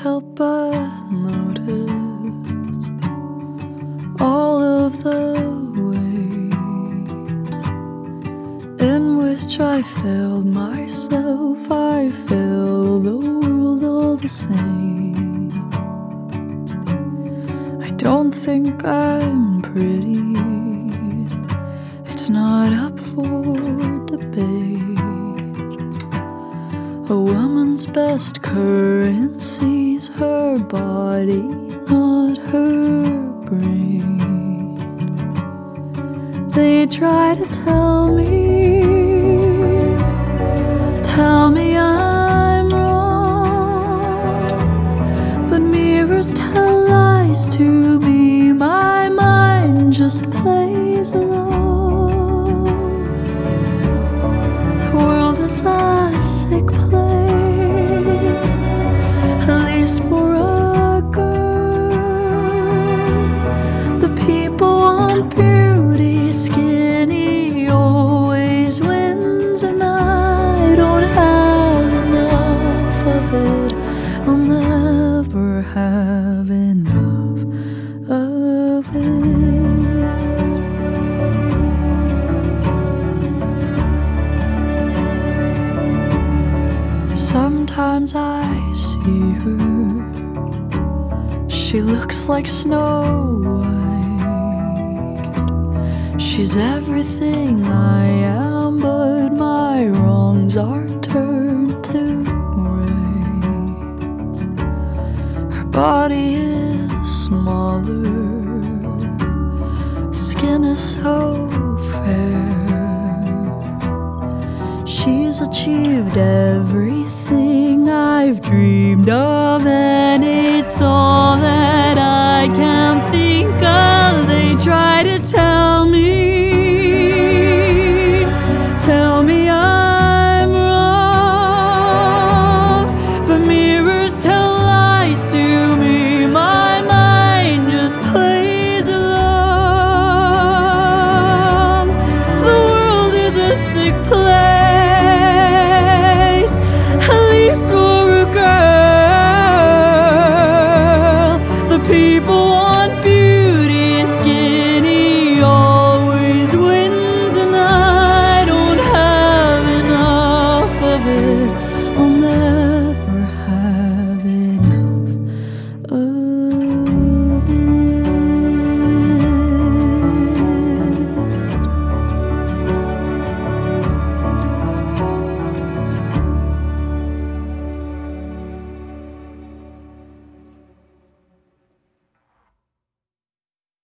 help but notice all of the ways in which I failed myself. I failed the world all the same. I don't think I'm pretty, it's not up for debate. A woman's best currency's her body, not her brain. They try to tell me I'm wrong, but mirrors tell lies to me. My mind just plays along. The world is a sick place, at least for a girl. The people want beauty, skinny always wins, and I don't have enough of it. I'll never have enough of it. Sometimes I see her, she looks like Snow White. She's everything I am, but my wrongs are turned to right. Her body is smaller, skin is so fair. She's achieved everything I've dreamed of, and it's all that I can